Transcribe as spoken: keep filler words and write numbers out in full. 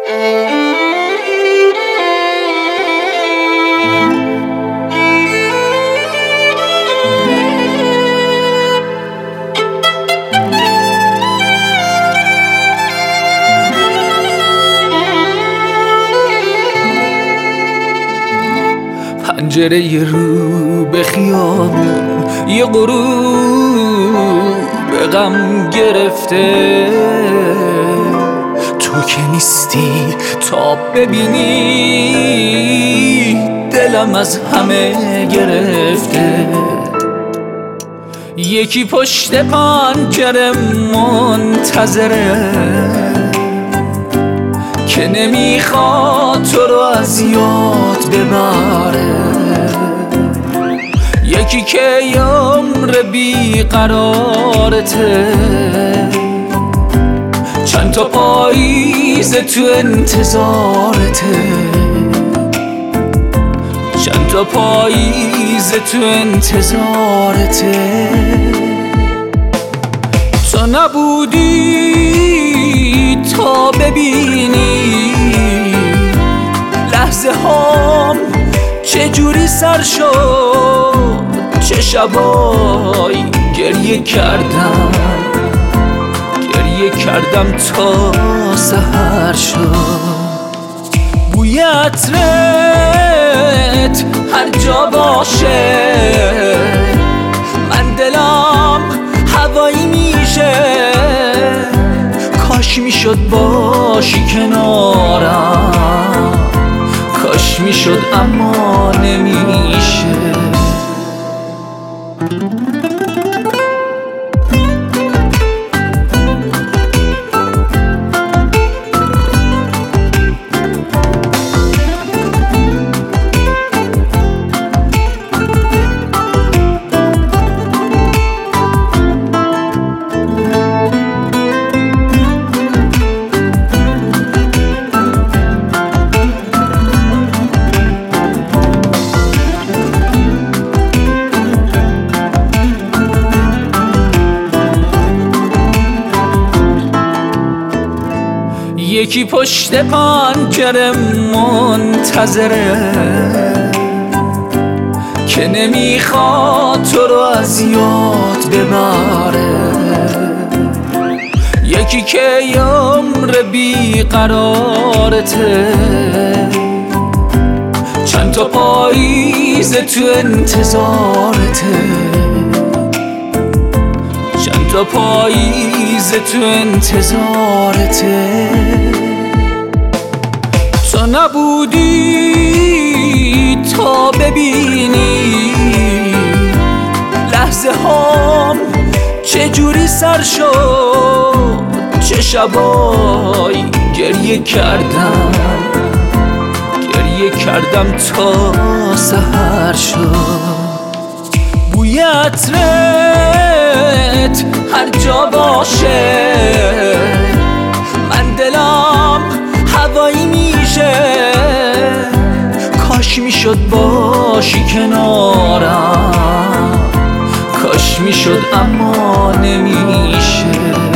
پنجره ی رو به خیابون یه غروب غم گرفته، تو که نیستی تا ببینی دلم از همه گرفته. یکی پشت پنجره منتظره که نمیخواد تو رو از یاد ببره، یکی که عمر بیقرارته، چند تا پاییز تو انتظارته، چند تا پاییز تو انتظارته. تو نبودی تا ببینی لحظه هام چجوری سر شد، چه شبایی گریه کردم گریه کردم تا سحر شد. بوی عطرت هر جا باشه من دلم هوایی میشه، کاش میشد باشی کنارم، کاش میشد اما نمیشه. یکی پشت پنجره منتظره که نمیخواد تو رو از یاد ببره، یکی که عمر بیقرارته، چند تا پاییز تو انتظارته، چند تا پاییز تو انتظارته. تو نبودی تا ببینی لحظه هام چجوری سر شد، چه شبایی گریه کردم گریه کردم تا سحر شد. بوی عطرت هر جا باشه من دلم هوایی میشه، کاش میشد باشی کنارم، کاش میشد اما نمیشه.